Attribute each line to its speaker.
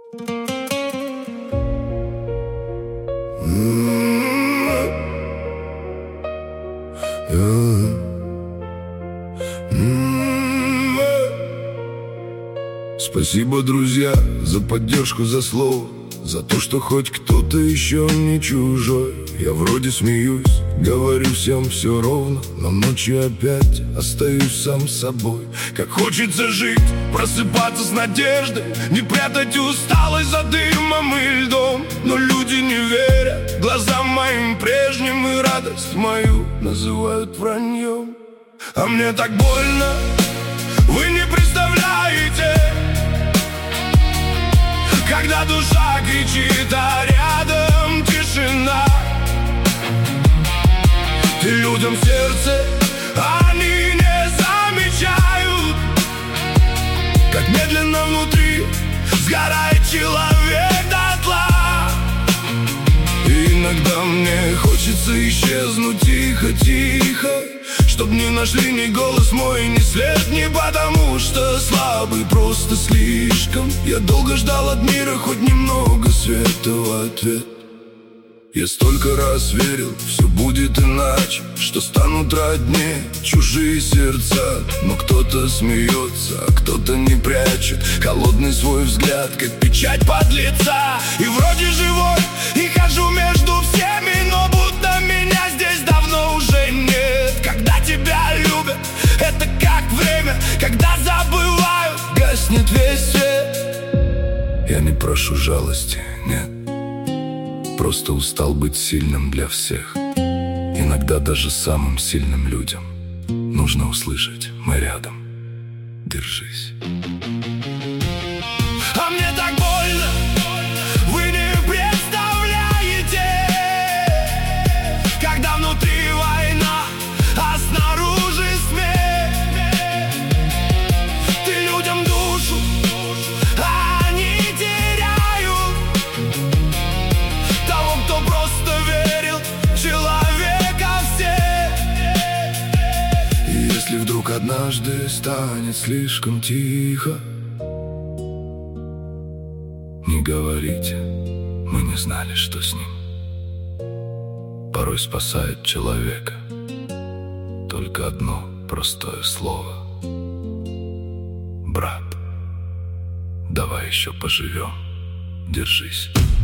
Speaker 1: Спасибо, друзья, за поддержку, за слово, за то, что хоть кто-то еще не чужой. Я вроде смеюсь, говорю всем все ровно, но ночью опять остаюсь сам собой. Как хочется жить, просыпаться с надеждой, не прятать усталость за дымом и льдом. Но люди не верят глазам моим прежним, и радость мою называют враньем. А мне так больно, вы не представляете, когда душа кричит, а рядом тишина. И людям сердце они не замечают, как медленно внутри сгорает человек дотла. И иногда мне хочется исчезнуть тихо-тихо, чтоб не нашли ни голос мой, ни след, ни потому что слабый, просто слишком. Я долго ждал от мира хоть немного света в ответ. Я столько раз верил, все будет иначе, что станут роднее чужие сердца. Но кто-то смеется, а кто-то не прячет холодный свой взгляд, как печать подлеца. И вроде живой, и хожу между всеми, но будто меня здесь давно уже нет. Когда тебя любят, это как время, когда забывают, гаснет весь свет. Я не прошу жалости, нет, просто устал быть сильным для всех. Иногда даже самым сильным людям нужно услышать: мы рядом, держись. А мне так больно, вы не представляете, когда внутри война, а снаружи смерть. Ты людям душу, они теряют того, кто просто верил в человека все. И если вдруг однажды станет слишком тихо, не говорите, мы не знали, что с ним. Порой спасает человека только одно простое слово: брат, давай еще поживем, держись.